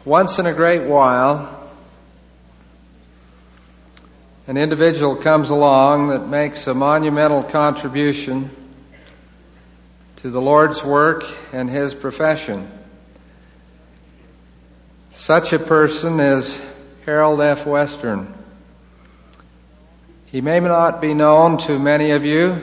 Once in a great while, an individual comes along that makes a monumental contribution to the Lord's work and His profession. Such a person is Harold F. Western. He may not be known to many of you,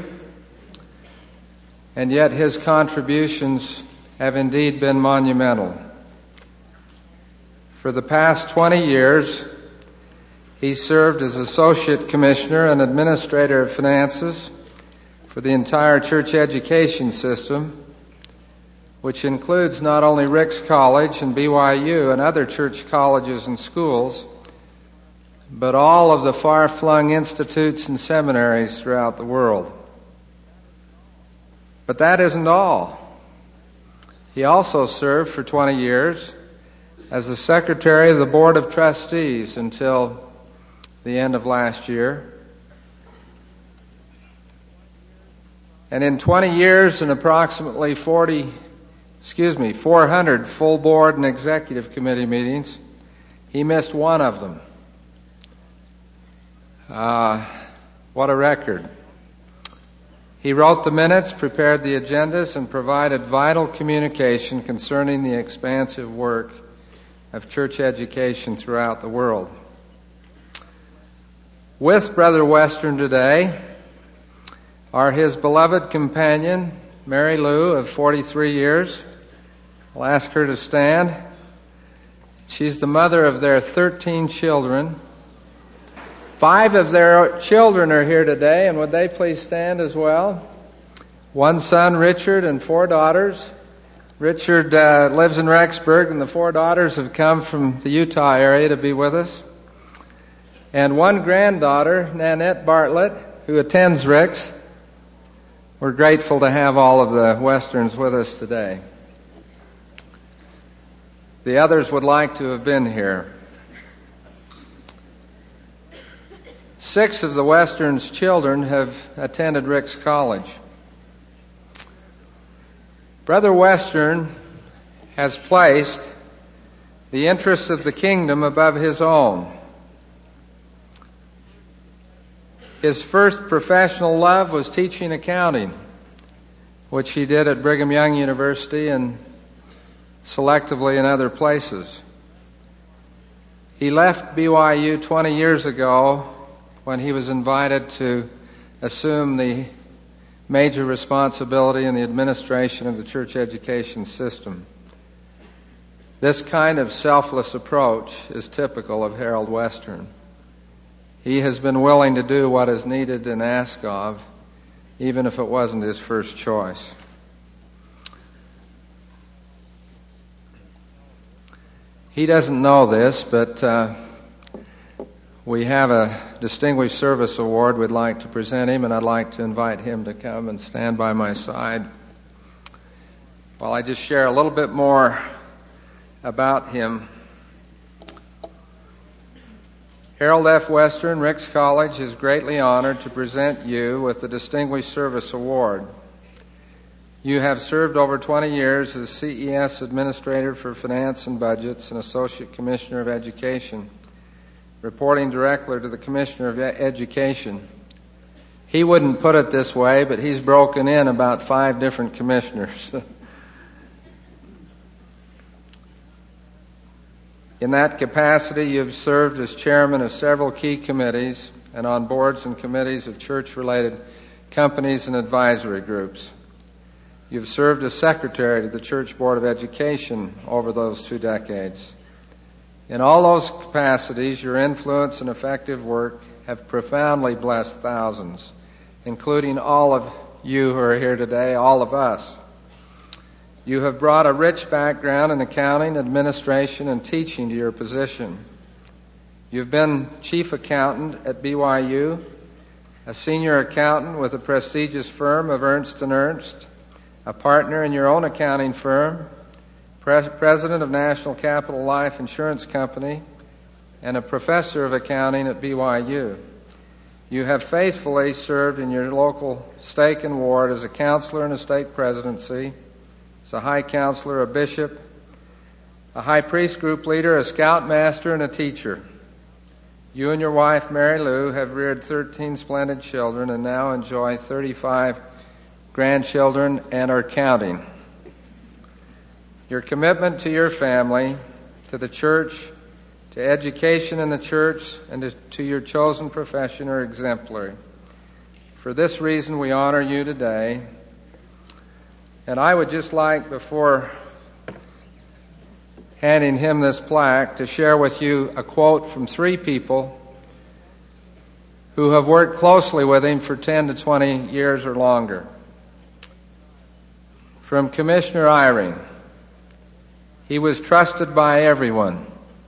and yet his contributions have indeed been monumental. For the past 20 years, he served as Associate Commissioner and Administrator of Finances for the entire church education system, which includes not only Ricks College and BYU and other church colleges and schools, but all of the far-flung institutes and seminaries throughout the world. But that isn't all. He also served for 20 years as the Secretary of the Board of Trustees until the end of last year. And in 20 years and approximately 400 full board and executive committee meetings, he missed one of them. What a record. He wrote the minutes, prepared the agendas, and provided vital communication concerning the expansive work of church education throughout the world. With Brother Western today are his beloved companion, Mary Lou, of 43 years. I'll ask her to stand. She's the mother of their 13 children. 5 of their children are here today, and would they please stand as well? 1 son, Richard, and 4 daughters. Richard lives in Rexburg, and the 4 daughters have come from the Utah area to be with us. And 1 granddaughter, Nanette Bartlett, who attends Ricks. We're grateful to have all of the Westerns with us today. The others would like to have been here. 6 of the Westerns' children have attended Ricks College. Brother Western has placed the interests of the kingdom above his own. His first professional love was teaching accounting, which he did at Brigham Young University and selectively in other places. He left BYU 20 years ago when he was invited to assume the major responsibility in the administration of the church education system. This kind of selfless approach is typical of Harold Western. He has been willing to do what is needed and asked of, even if it wasn't his first choice. He doesn't know this, but we have a Distinguished Service Award we'd like to present him, and I'd like to invite him to come and stand by my side while I just share a little bit more about him. Harold F. Western, Ricks College, is greatly honored to present you with the Distinguished Service Award. You have served over 20 years as CES Administrator for Finance and Budgets and Associate Commissioner of Education, reporting directly to the Commissioner of Education. He wouldn't put it this way, but he's broken in about 5 different commissioners. In that capacity, you've served as chairman of several key committees and on boards and committees of church-related companies and advisory groups. You've served as secretary to the Church Board of Education over those 2 decades. In all those capacities, your influence and effective work have profoundly blessed thousands, including all of you who are here today, all of us. You have brought a rich background in accounting, administration, and teaching to your position. You've been chief accountant at BYU, a senior accountant with a prestigious firm of Ernst & Ernst, a partner in your own accounting firm, president of National Capital Life Insurance Company, and a professor of accounting at BYU. You have faithfully served in your local stake and ward as a counselor in a stake presidency, as a high counselor, a bishop, as a chairman of the Church Board of Education, as a secretary to the Church Board of Education, as a secretary to the Church Board of Education, as a high counselor, a bishop, a high priest group leader, a scoutmaster, and a teacher. You and your wife, Mary Lou, have reared 13 splendid children and now enjoy 35 grandchildren and are counting. Your commitment to your family, to the church, to education in the church, and to your chosen profession are exemplary. For this reason, we honor you today. And I would just like, before handing him this plaque, to share with you a quote from 3 people who have worked closely with him for 10 to 20 years or longer. From Commissioner Eyring, he was trusted by everyone.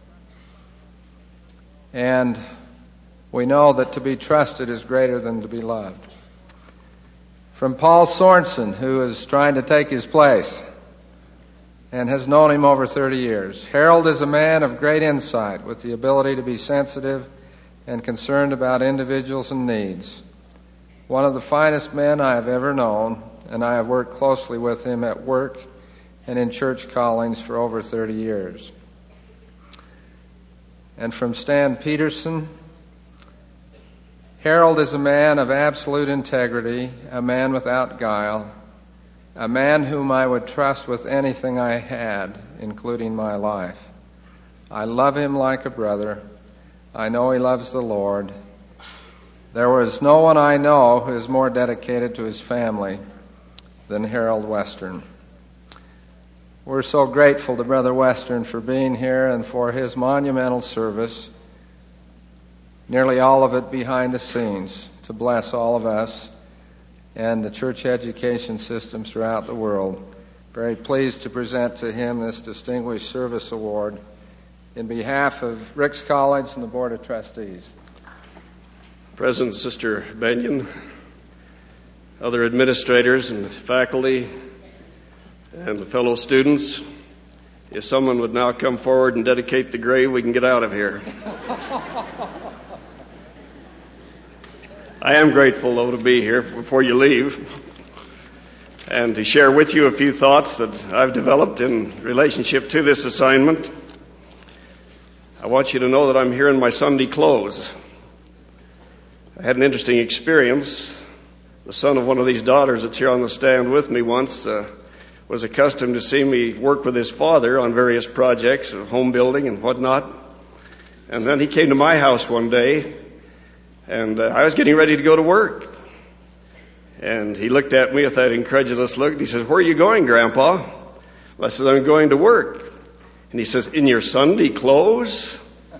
And we know that to be trusted is greater than to be loved. From Paul Sorensen, who is trying to take his place and has known him over 30 years. Harold is a man of great insight with the ability to be sensitive and concerned about individuals and needs. One of the finest men I have ever known, and I have worked closely with him at work and in church callings for over 30 years. And from Stan Peterson, Harold is a man of absolute integrity, a man without guile, a man whom I would trust with anything I had, including my life. I love him like a brother. I know he loves the Lord. There was no one I know who is more dedicated to his family than Harold Western. We're so grateful to Brother Western for being here and for his monumental service, nearly all of it behind the scenes, to bless all of us and the church education systems throughout the world. Very pleased to present to him this Distinguished Service Award in behalf of Ricks College and the Board of Trustees. President Sister Benyon, other administrators and faculty, and fellow students, if someone would now come forward and dedicate the grave, we can get out of here. I am grateful, though, to be here before you leave and to share with you a few thoughts that I've developed in relationship to this assignment. I want you to know that I'm here in my Sunday clothes. I had an interesting experience. The son of one of these daughters that's here on the stand with me once was accustomed to see me work with his father on various projects of home building and whatnot. And then he came to my house one day, and I was getting ready to go to work. And he looked at me with that incredulous look, and he says, "Where are you going, Grandpa?" Well, I said, "I'm going to work." And he says, "In your Sunday clothes?"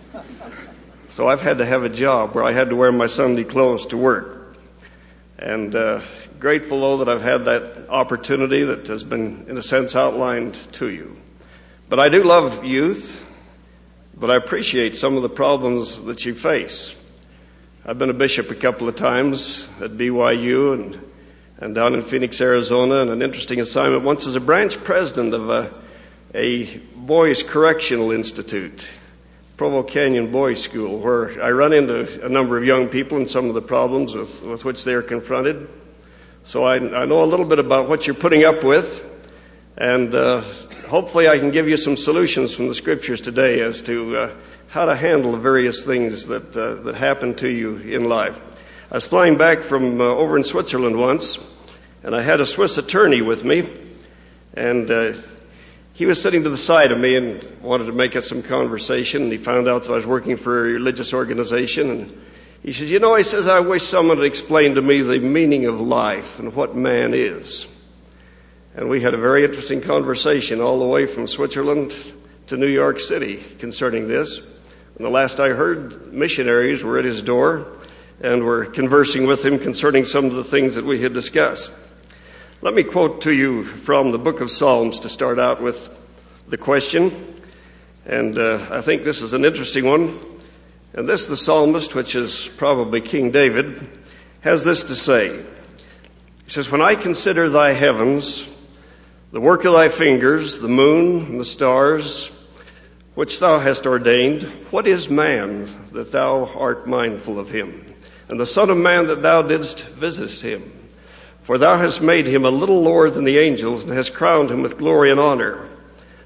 So I've had to have a job where I had to wear my Sunday clothes to work. And grateful, though, that I've had that opportunity that has been, in a sense, outlined to you. But I do love youth, but I appreciate some of the problems that you face. I've been a bishop a couple of times at BYU and down in Phoenix, Arizona, and an interesting assignment once as a branch president of a boys' correctional institute, Provo Canyon Boys School, where I run into a number of young people and some of the problems with which they are confronted. So I know a little bit about what you're putting up with, and hopefully I can give you some solutions from the Scriptures today as to how to handle the various things that happen to you in life. I was flying back from over in Switzerland once, and I had a Swiss attorney with me, and he was sitting to the side of me and wanted to make us some conversation, and he found out that I was working for a religious organization, and he says, he says, "I wish someone had explained to me the meaning of life and what man is." And we had a very interesting conversation all the way from Switzerland to New York City concerning this. And the last I heard, missionaries were at his door and were conversing with him concerning some of the things that we had discussed. Let me quote to you from the book of Psalms to start out with the question. And I think this is an interesting one. And this, the psalmist, which is probably King David, has this to say. He says, "When I consider thy heavens, the work of thy fingers, the moon and the stars, which thou hast ordained, what is man that thou art mindful of him? And the son of man that thou didst visit him? For thou hast made him a little lower than the angels, and hast crowned him with glory and honor.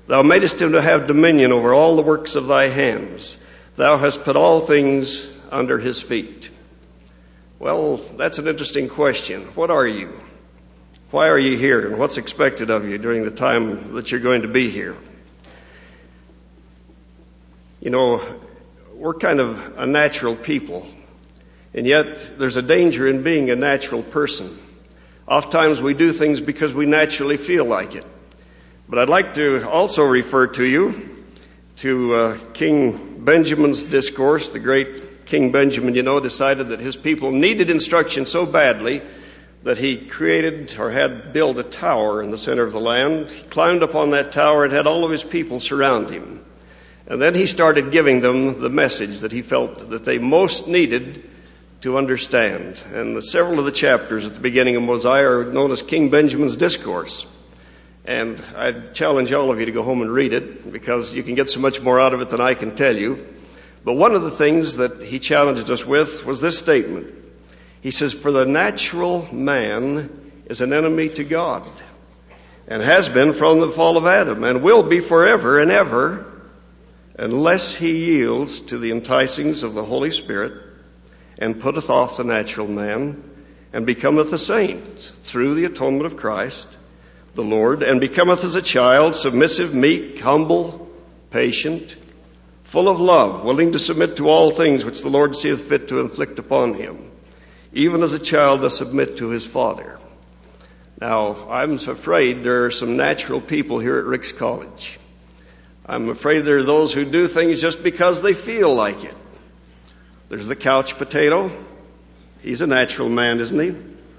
Thou madest him to have dominion over all the works of thy hands. Thou hast put all things under his feet. Well, that's an interesting question. What are you? Why are you here? And what's expected of you during the time that you're going to be here? You know, we're kind of a natural people. And yet, there's a danger in being a natural person. Oftentimes we do things because we naturally feel like it. But I'd like to also refer to you to King Benjamin's discourse. The great King Benjamin, decided that his people needed instruction so badly that he created or had built a tower in the center of the land. He climbed up on that tower and had all of his people surround him. And then he started giving them the message that he felt that they most needed to understand. And several of the chapters at the beginning of Mosiah are known as King Benjamin's Discourse. And I challenge all of you to go home and read it, because you can get so much more out of it than I can tell you. But one of the things that he challenged us with was this statement. He says, "For the natural man is an enemy to God, and has been from the fall of Adam, and will be forever and ever, unless he yields to the enticings of the Holy Spirit, and putteth off the natural man, and becometh a saint through the atonement of Christ the Lord, and becometh as a child, submissive, meek, humble, patient, full of love, willing to submit to all things which the Lord seeth fit to inflict upon him, even as a child doth submit to his father." Now, I'm afraid there are some natural people here at Ricks College. I'm afraid there are those who do things just because they feel like it. There's the couch potato. He's a natural man, isn't he?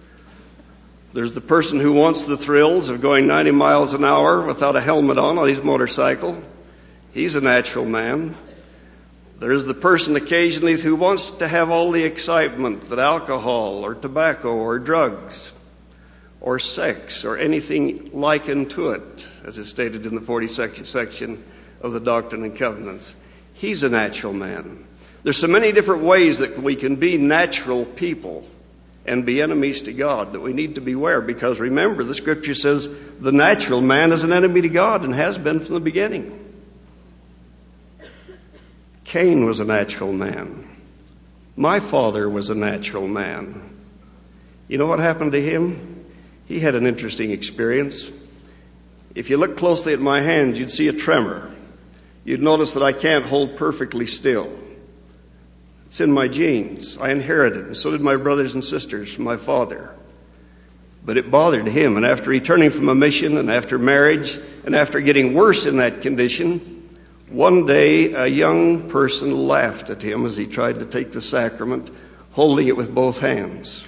There's the person who wants the thrills of going 90 miles an hour without a helmet on his motorcycle. He's a natural man. There's the person occasionally who wants to have all the excitement that alcohol or tobacco or drugs or sex or anything likened to it, as is stated in the 42nd section of the Doctrine and Covenants. He's a natural man. There's so many different ways that we can be natural people and be enemies to God that we need to beware, because remember, the Scripture says the natural man is an enemy to God and has been from the beginning. Cain was a natural man. My father was a natural man. You know what happened to him? He had an interesting experience. If you look closely at my hands, you'd see a tremor. You'd notice that I can't hold perfectly still. It's in my genes. I inherited it, and so did my brothers and sisters from my father. But it bothered him, and after returning from a mission, and after marriage, and after getting worse in that condition, one day a young person laughed at him as he tried to take the sacrament, holding it with both hands.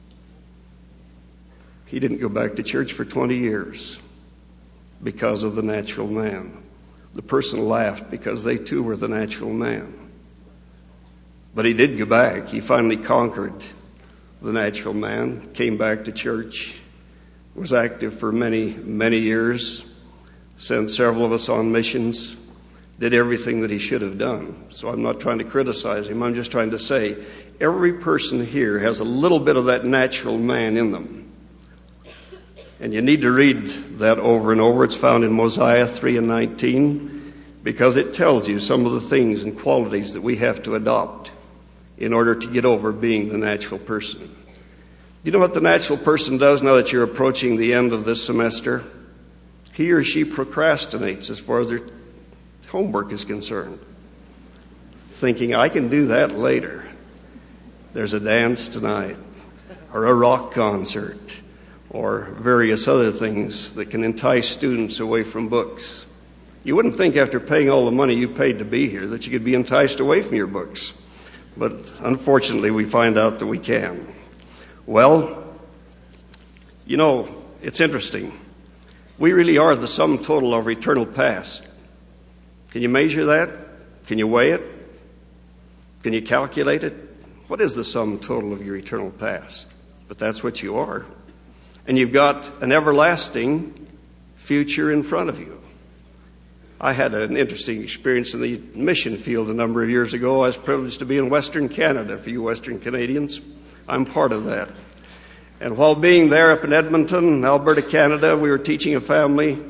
He didn't go back to church for 20 years because of the natural man. The person laughed because they too were the natural man. But he did go back. He finally conquered the natural man, came back to church, was active for many, many years, sent several of us on missions, did everything that he should have done. So I'm not trying to criticize him. I'm just trying to say every person here has a little bit of that natural man in them. And you need to read that over and over. It's found in Mosiah 3:19, because it tells you some of the things and qualities that we have to adopt in order to get over being the natural person. You know what the natural person does now that you're approaching the end of this semester? He or she procrastinates as far as their homework is concerned, thinking, I can do that later. There's a dance tonight, or a rock concert, or various other things that can entice students away from books. You wouldn't think after paying all the money you paid to be here that you could be enticed away from your books. But unfortunately, we find out that we can. Well, you know, it's interesting. We really are the sum total of our eternal past. Can you measure that? Can you weigh it? Can you calculate it? What is the sum total of your eternal past? But that's what you are. And you've got an everlasting future in front of you. I had an interesting experience in the mission field a number of years ago. I was privileged to be in Western Canada. For you Western Canadians, I'm part of that. And while being there up in Edmonton, Alberta, Canada, we were teaching a family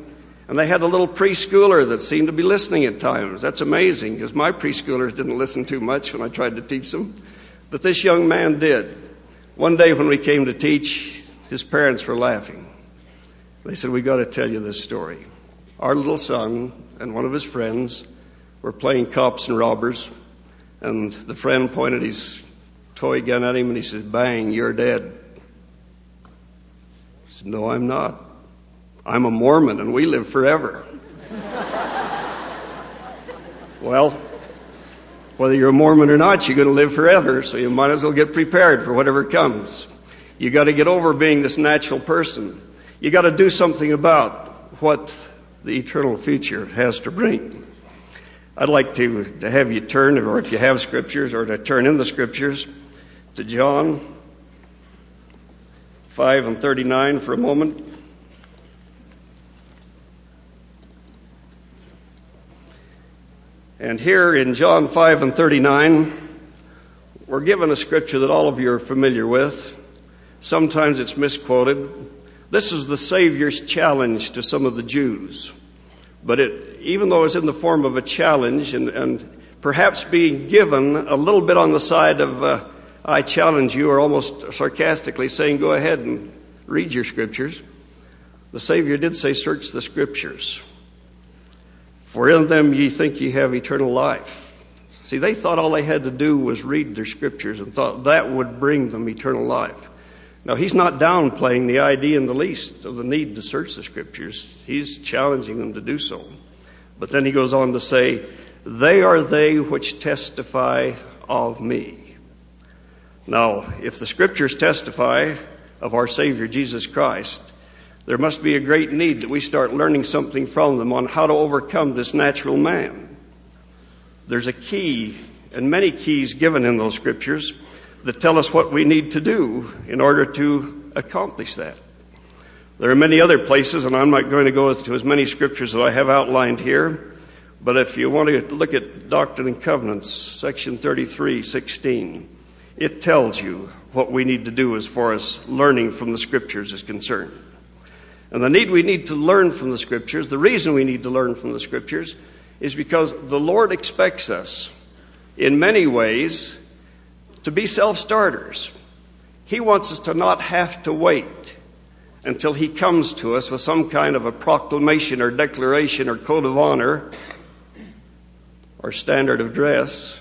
And they had a little preschooler that seemed to be listening at times. That's amazing, because my preschoolers didn't listen too much when I tried to teach them. But this young man did. One day when we came to teach, his parents were laughing. They said, "We got to tell you this story. Our little son and one of his friends were playing cops and robbers, and the friend pointed his toy gun at him and he said, 'Bang, you're dead.' He said, 'No, I'm not. I'm a Mormon and we live forever.'" Well, whether you're a Mormon or not, you're going to live forever, so you might as well get prepared for whatever comes. You got to get over being this natural person. You got to do something about what the eternal future has to bring. I'd like to have you turn, or if you have scriptures, or to turn in the scriptures, to John 5:39 for a moment. And here in John 5:39, we're given a scripture that all of you are familiar with. Sometimes it's misquoted. This is the Savior's challenge to some of the Jews. But even though it's in the form of a challenge and perhaps being given a little bit on the side of I challenge you, or almost sarcastically saying, go ahead and read your scriptures, the Savior did say, "Search the scriptures, for in them ye think ye have eternal life." See, they thought all they had to do was read their scriptures and thought that would bring them eternal life. Now, he's not downplaying the idea in the least of the need to search the scriptures. He's challenging them to do so. But then he goes on to say, "They are they which testify of me." Now, if the scriptures testify of our Savior Jesus Christ, there must be a great need that we start learning something from them on how to overcome this natural man. There's a key, and many keys given in those scriptures, that tell us what we need to do in order to accomplish that. There are many other places, and I'm not going to go to as many scriptures that I have outlined here, but if you want to look at Doctrine and Covenants, section 33:16, it tells you what we need to do as far as learning from the scriptures is concerned. And the need we need to learn from the scriptures, the reason we need to learn from the scriptures, is because the Lord expects us, in many ways, to be self-starters. He wants us to not have to wait until he comes to us with some kind of a proclamation or declaration or code of honor or standard of dress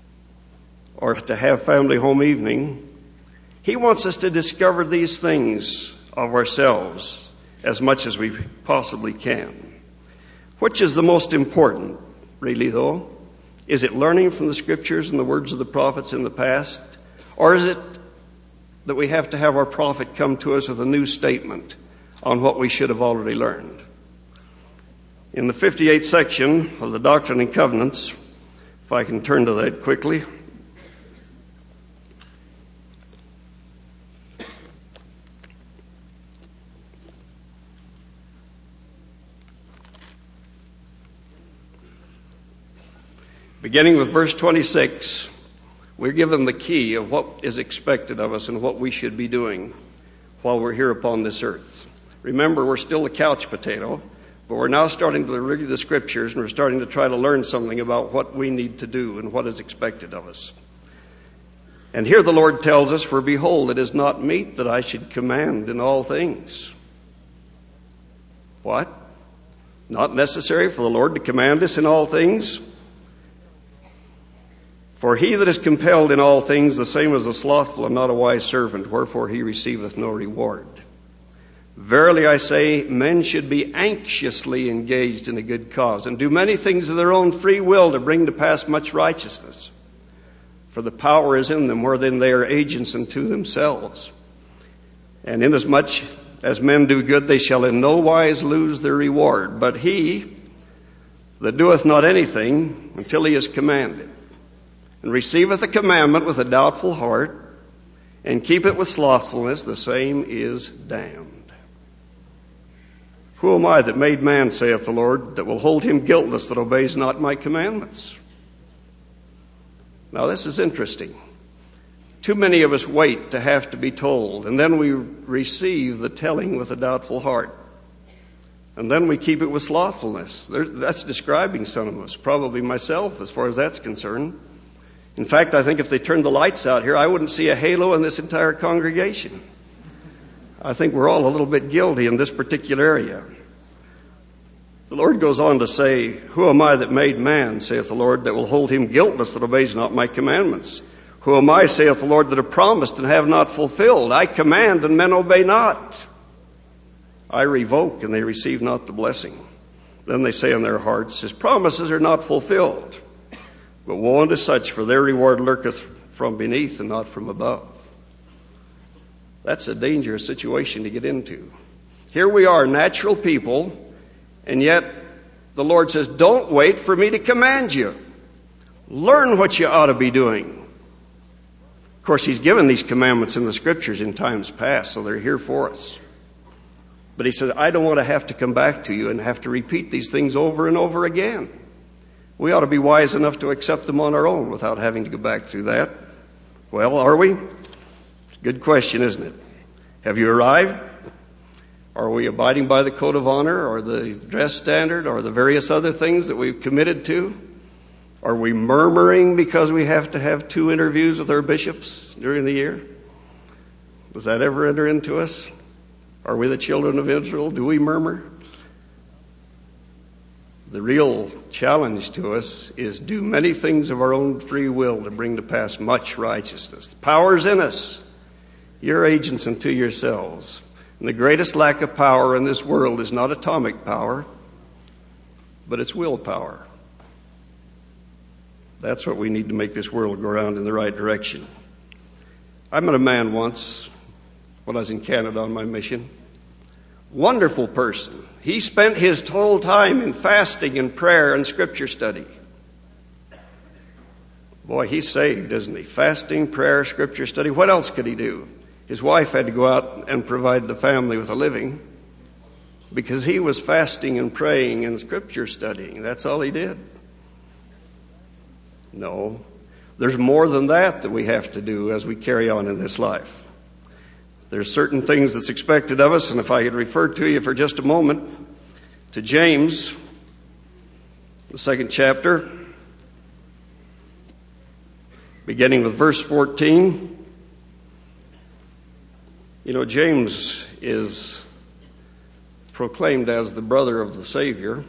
or to have family home evening. He wants us to discover these things of ourselves as much as we possibly can. Which is the most important, really, though? Is it learning from the scriptures and the words of the prophets in the past? Or is it that we have to have our prophet come to us with a new statement on what we should have already learned? In the 58th section of the Doctrine and Covenants, if I can turn to that quickly, beginning with verse 26, we're given the key of what is expected of us and what we should be doing while we're here upon this earth. Remember, we're still a couch potato, but we're now starting to read the scriptures and we're starting to try to learn something about what we need to do and what is expected of us. And here the Lord tells us, "For behold, it is not meet that I should command in all things." What? Not necessary for the Lord to command us in all things? "For he that is compelled in all things, the same is a slothful and not a wise servant, wherefore he receiveth no reward. Verily I say, men should be anxiously engaged in a good cause, and do many things of their own free will to bring to pass much righteousness. For the power is in them, wherein they are agents unto themselves. And inasmuch as men do good, they shall in no wise lose their reward. But he that doeth not anything until he is commanded, and receiveth a commandment with a doubtful heart, and keep it with slothfulness, the same is damned. Who am I that made man, saith the Lord, that will hold him guiltless that obeys not my commandments? Now this is interesting. Too many of us wait to have to be told, and then we receive the telling with a doubtful heart. And then we keep it with slothfulness. That's describing some of us, probably myself as far as that's concerned. In fact, I think if they turned the lights out here, I wouldn't see a halo in this entire congregation. I think we're all a little bit guilty in this particular area. The Lord goes on to say, "Who am I that made man, saith the Lord, that will hold him guiltless that obeys not my commandments? Who am I, saith the Lord, that have promised and have not fulfilled? I command and men obey not. I revoke and they receive not the blessing." Then they say in their hearts, "His promises are not fulfilled. But woe unto such, for their reward lurketh from beneath and not from above." That's a dangerous situation to get into. Here we are, natural people, and yet the Lord says, "Don't wait for me to command you. Learn what you ought to be doing." Of course, He's given these commandments in the Scriptures in times past, so they're here for us. But He says, I don't want to have to come back to you and have to repeat these things over and over again. We ought to be wise enough to accept them on our own without having to go back through that. Well, are we? Good question, isn't it? Have you arrived? Are we abiding by the code of honor or the dress standard or the various other things that we've committed to? Are we murmuring because we have to have 2 interviews with our bishops during the year? Does that ever enter into us? Are we the children of Israel? Do we murmur? The real challenge to us is do many things of our own free will to bring to pass much righteousness. The power's in us. You're agents unto yourselves. And the greatest lack of power in this world is not atomic power, but it's willpower. That's what we need to make this world go around in the right direction. I met a man once when I was in Canada on my mission. Wonderful person. He spent his whole time in fasting and prayer and scripture study. Boy, he's saved, isn't he? Fasting, prayer, scripture study. What else could he do? His wife had to go out and provide the family with a living because he was fasting and praying and scripture studying. That's all he did. No, there's more than that we have to do as we carry on in this life. There's certain things that's expected of us, and if I could refer to you for just a moment to James, the 2nd chapter, beginning with verse 14. You know, James is proclaimed as the brother of the Savior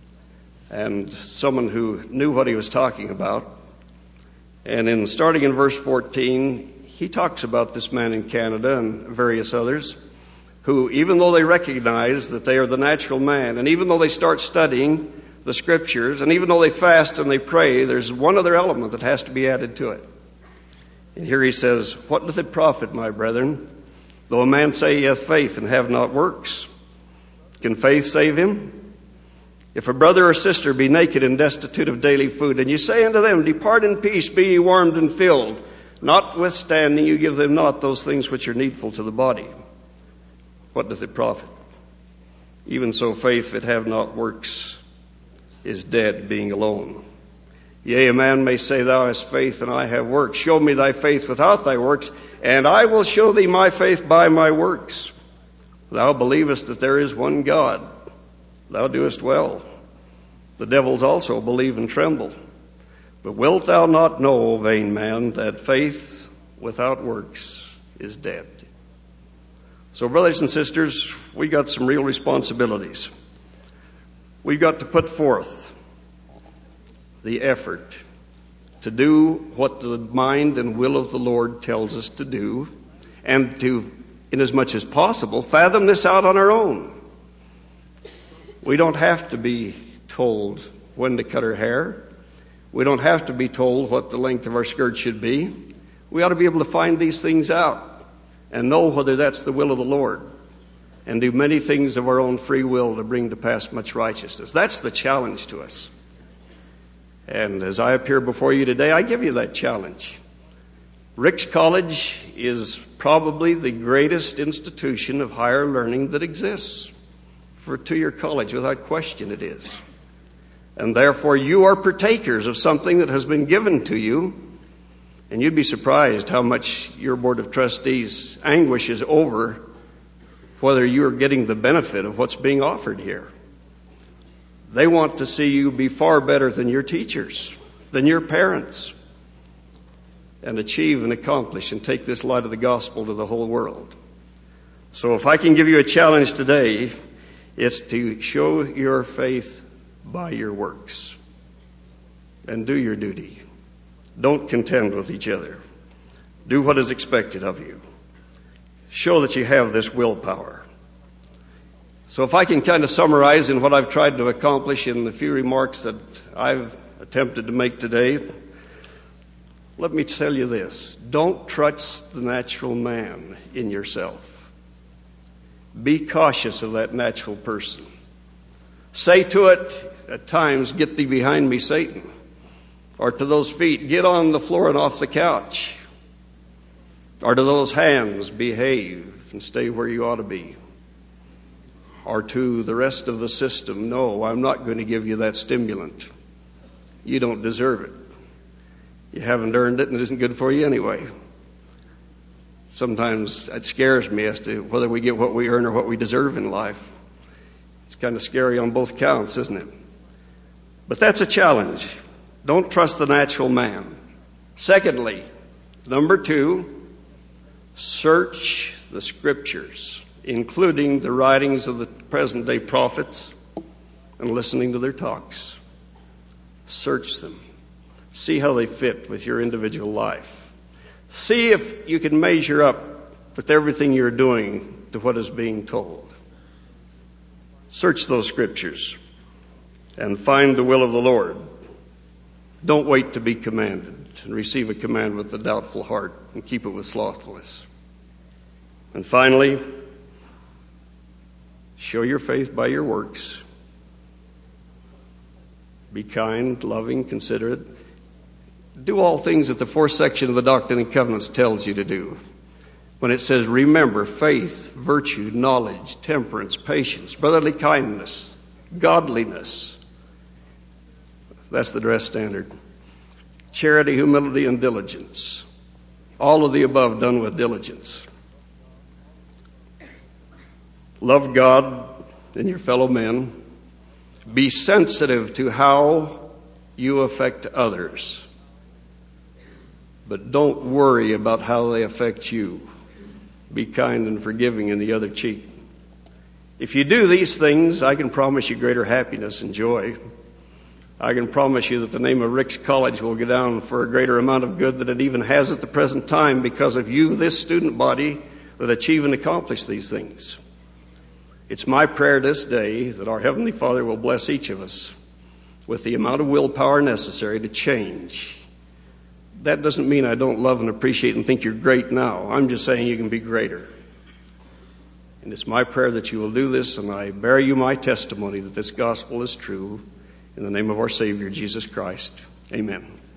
and someone who knew what he was talking about. And starting in verse 14, he talks about this man in Canada and various others who, even though they recognize that they are the natural man, and even though they start studying the Scriptures, and even though they fast and they pray, there's one other element that has to be added to it. And here he says, "What doth it profit, my brethren, though a man say he hath faith and have not works? Can faith save him? If a brother or sister be naked and destitute of daily food, and you say unto them, Depart in peace, be ye warmed and filled, notwithstanding you give them not those things which are needful to the body, what doth it profit? Even so faith, if it have not works, is dead, being alone. Yea, a man may say, Thou hast faith, and I have works. Show me thy faith without thy works, and I will show thee my faith by my works. Thou believest that there is one God. Thou doest well. The devils also believe and tremble. But wilt thou not know, O vain man, that faith without works is dead?" So, brothers and sisters, we got some real responsibilities. We've got to put forth the effort to do what the mind and will of the Lord tells us to do, and to, in as much as possible, fathom this out on our own. We don't have to be told when to cut our hair. We don't have to be told what the length of our skirt should be. We ought to be able to find these things out and know whether that's the will of the Lord, and do many things of our own free will to bring to pass much righteousness. That's the challenge to us. And as I appear before you today, I give you that challenge. Ricks College is probably the greatest institution of higher learning that exists. For a 2-year college, without question it is. And therefore you are partakers of something that has been given to you, and you'd be surprised how much your Board of Trustees anguishes over whether you're getting the benefit of what's being offered here. They want to see you be far better than your teachers, than your parents, and achieve and accomplish and take this light of the gospel to the whole world. So if I can give you a challenge today, it's to show your faith by your works and do your duty. Don't contend with each other. Do what is expected of you. Show that you have this willpower. So if I can kind of summarize in what I've tried to accomplish in the few remarks that I've attempted to make today, let me tell you this. Don't trust the natural man in yourself. Be cautious of that natural person. Say to it at times, "Get thee behind me, Satan." Or to those feet, "Get on the floor and off the couch." Or to those hands, "Behave and stay where you ought to be." Or to the rest of the system, "No, I'm not going to give you that stimulant. You don't deserve it. You haven't earned it and it isn't good for you anyway." Sometimes it scares me as to whether we get what we earn or what we deserve in life. It's kind of scary on both counts, isn't it? But that's a challenge. Don't trust the natural man. Secondly, number 2, search the Scriptures, including the writings of the present-day prophets, and listening to their talks. Search them. See how they fit with your individual life. See if you can measure up with everything you're doing to what is being told. Search those Scriptures and find the will of the Lord. Don't wait to be commanded and receive a command with a doubtful heart and keep it with slothfulness. And finally, show your faith by your works. Be kind, loving, considerate. Do all things that the 4th section of the Doctrine and Covenants tells you to do. When it says, remember faith, virtue, knowledge, temperance, patience, brotherly kindness, godliness. That's the dress standard. Charity, humility, and diligence. All of the above done with diligence. Love God and your fellow men. Be sensitive to how you affect others. But don't worry about how they affect you. Be kind and forgiving in the other cheek. If you do these things, I can promise you greater happiness and joy. I can promise you that the name of Rick's College will go down for a greater amount of good than it even has at the present time because of you, this student body, that achieve and accomplish these things. It's my prayer this day that our Heavenly Father will bless each of us with the amount of willpower necessary to change. That doesn't mean I don't love and appreciate and think you're great now. I'm just saying you can be greater. And it's my prayer that you will do this, and I bear you my testimony that this gospel is true. In the name of our Savior, Jesus Christ. Amen.